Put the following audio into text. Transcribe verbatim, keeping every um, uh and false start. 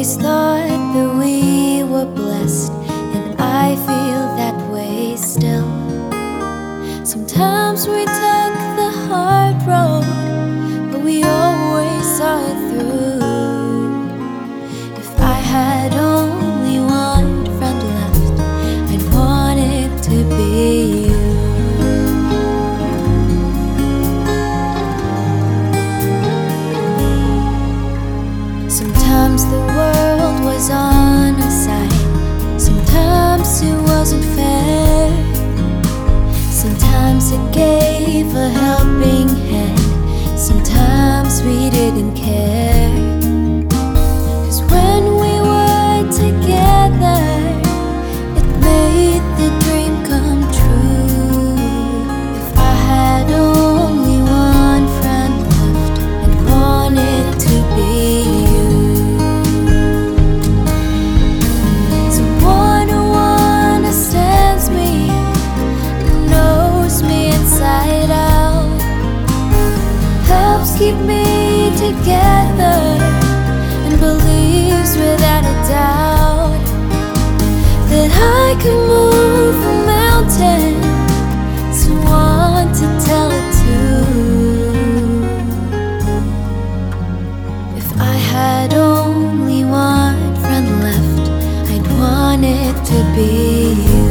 always thought that we were blessed, and I feel that way still. Sometimes we took the hard road, but we always saw it through. If I had only one friend left, I'd want it to be you. Sometimes the world was on our side, sometimes it wasn't fair. Sometimes it gave a helping hand, sometimes we didn't care. 'Cause when we were together, it made the dream come true. If I had only one friend left, I'd want it to be you. Someone who understands me, knows me inside out, helps keep me together, and believes without a doubt that I can move a mountain. Someone to tell it to. If I had only one friend left, I'd want it to be you.